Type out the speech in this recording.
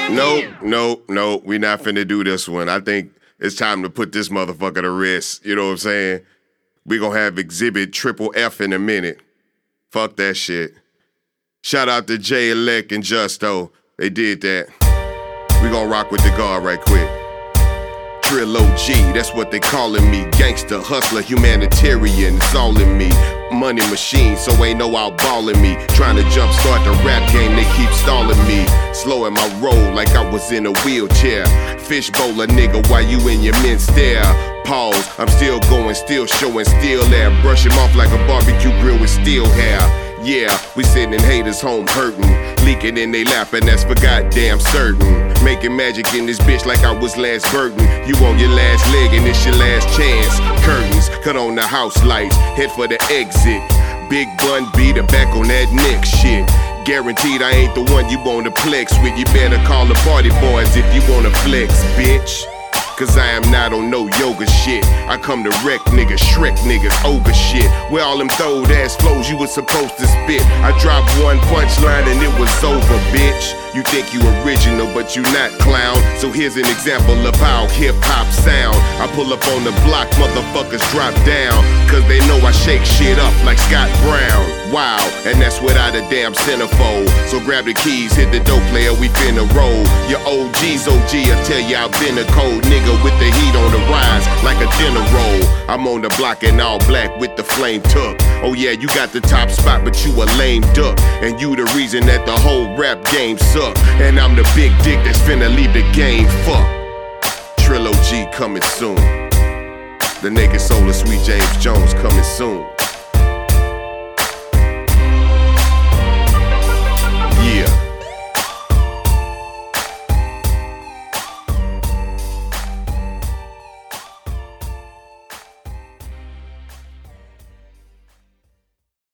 Nope, we not finna do this one. I think it's time to put this motherfucker to rest. You know what I'm saying? We gonna have Exhibit Triple F in a minute. Fuck that shit. Shout out to J-Elect and Justo. They did that. We gonna rock with the guard right quick. Trill OG, that's what they calling me. Gangster, hustler, humanitarian, it's all in me. Money machine, so ain't no outballing me. Trying to jumpstart the rap game, they keep stalling me. Slowing my roll like I was in a wheelchair. Fishbowl a nigga while you and your men stare. Pause, I'm still going, still showing, still air. Brush him off like a barbecue grill with steel hair. Yeah, we sitting in haters' home hurting. Leaking in they lap and that's for goddamn certain. Making magic in this bitch like I was Lance Burton. You on your last leg and it's your last chance. Curtains, cut on the house lights, head for the exit. Big bun beater back on that neck shit. Guaranteed I ain't the one you wanna flex with. You better call the party boys if you wanna flex, bitch. Cause I am not on no yoga shit. I come to wreck niggas, Shrek niggas, ogre shit. Where all them throwed ass flows you was supposed to spit. I dropped one punchline and it was over, bitch. You think you original, but you not, clown. So here's an example of how hip-hop sound. I pull up on the block, motherfuckers drop down. Cause they know I shake shit up like Scott Brown. Wow, and that's without a damn centerfold. So grab the keys, hit the dope player, we finna roll. Your OG's OG, I tell you I've been a cold nigga with the heat on the rise like a dinner roll. I'm on the block in all black with the flame tuck. Oh yeah, you got the top spot, but you a lame duck. And you the reason that the whole rap game suck. And I'm the big dick that's finna leave the game, fuck. Trill OG coming soon. The Naked Soul of Sweet James Jones coming soon.